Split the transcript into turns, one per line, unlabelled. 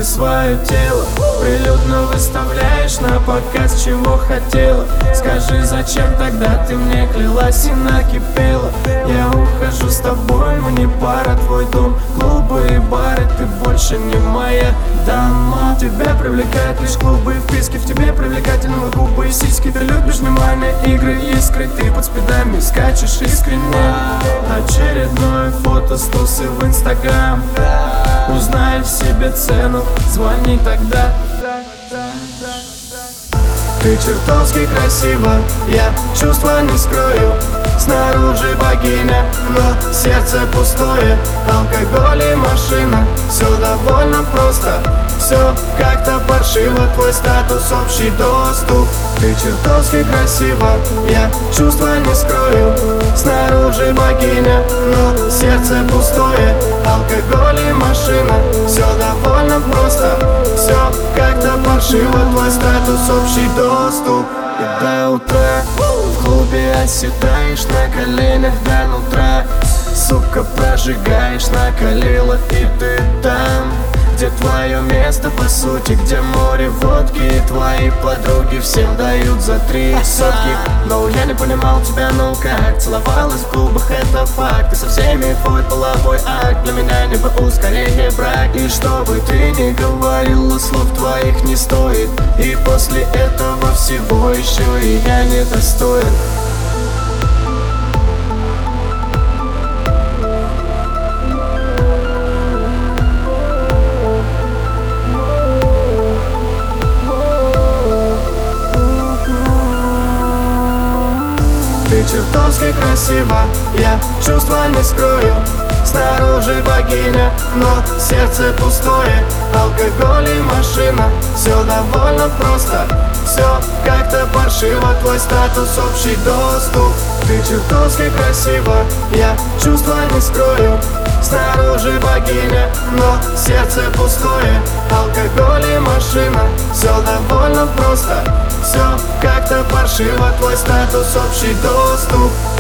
свое тело прилюдно выставляешь на показ, чего хотела. Скажи, зачем тогда ты мне клялась и накипела? Я ухожу с тобой, мне пара, твой дом, клубы и бары. Ты больше не моя дама. Тебя привлекают лишь клубы и вписки, в тебе привлекательные губы и сиськи. Ты любишь внимание, игры, искры, ты под спидами скачешь искренне. Очередное фото с тусы в Инстаграм. Узнай в себе цену, звони тогда. Ты чертовски красива, я чувства не скрою. Снаружи богиня, но сердце пустое. Алкоголь и машина, все довольно просто. Все как-то паршиво, твой статус общий доступ. Ты чертовски красива, я чувства не скрою. Снаружи богиня, но сердце пустое. Алкоголь и машина, все довольно просто. Все как-то паршиво, твой статус общий доступ. И до утра в клубе оседаешь на коленях до нутра. Сука, прожигаешь, накалила, и ты там, где твое место по сути, где море водки и твои подруги всем дают за 3 сотки. Но я не понимал тебя, ну как целовалась в клубах, это факт. И со всеми твой половой акт для меня не БУ, скорее брак. И что бы ты ни говорила, слов твоих не стоит. И после этого всего еще и я не достоин. Ты чертовски красива, я чувства не скрою. Снаружи богиня, но сердце пустое. Алкоголь и машина, все довольно просто. Все как-то паршиво, твой статус общий доступ. Ты чертовски красива, я чувства не скрою. Снаружи богиня, но сердце пустое. Алкоголь и машина, все довольно просто. Все как-то паршиво, твой статус общий доступ.